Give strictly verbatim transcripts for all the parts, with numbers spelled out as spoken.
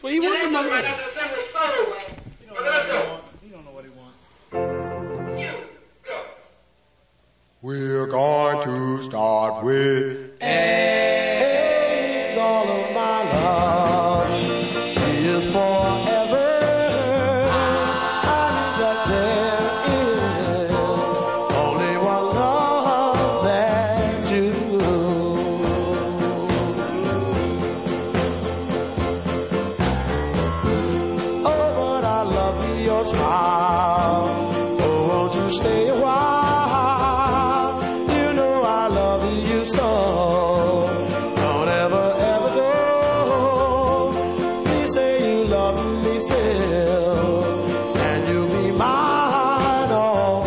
Well, he wants another right one. after the summer was sold, Wayne. You don't But know let's what he go. want. You don't know what he wants. You, go. We're going to start with AIDS. All of my love is forever. I wish that there is only one love that you. Oh, but I love your smile. Oh, won't you stay a while? You know I love you so. Don't ever, ever go. Please say you love me still, and you'll be mine, all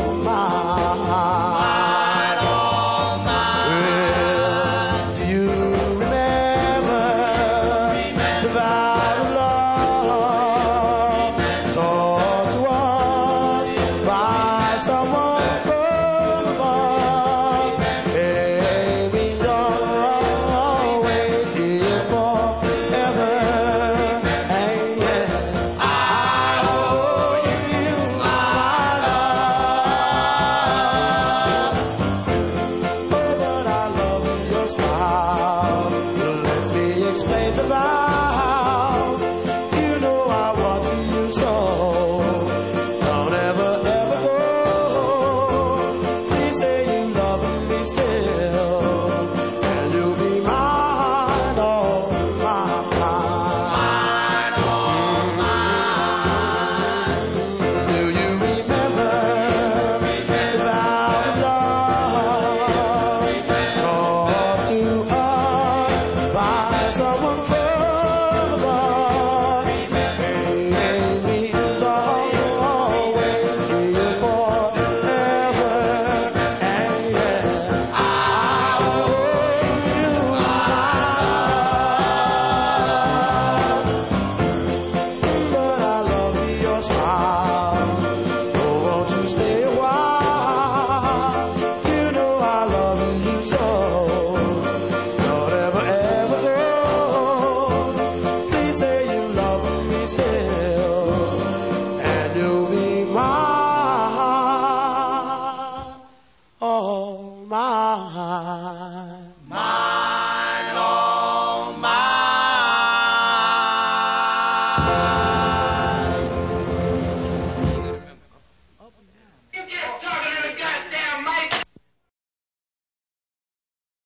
mine. All mine. Well, do you remember the vow of love taught to us by someone?